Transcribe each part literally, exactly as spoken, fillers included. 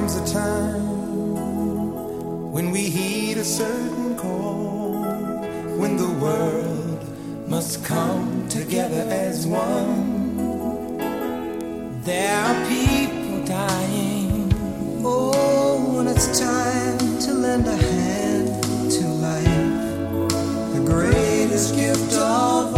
comes a time when we heed a certain call, when the world must come together as one. There are people dying. Oh, when it's time to lend a hand to life, the greatest gift of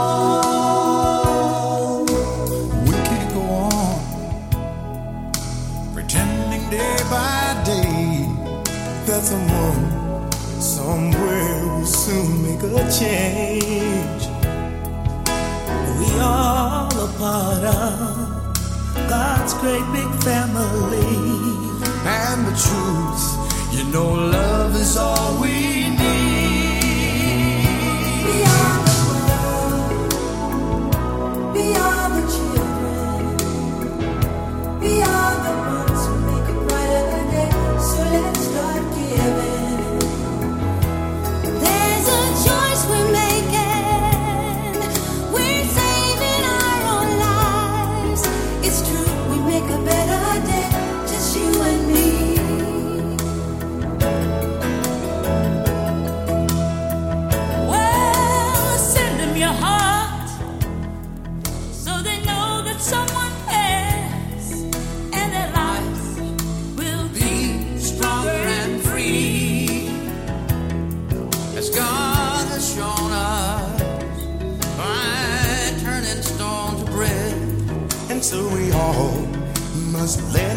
all. We can't go on pretending day by day that someone somewhere will soon make a change. We all a part of God's great big family. And the truth, you know, love is all we need. We are the world. We are the children. We are the ones who make a brighter day. So let's start giving. There's a choice we're making. We're saving our own lives. It's true, we make a better day. Just you and me. Well, send them your heart so they know that someone cares, and their lives will be stronger and free, as God has shown us by turning stone to bread. And so we all must lay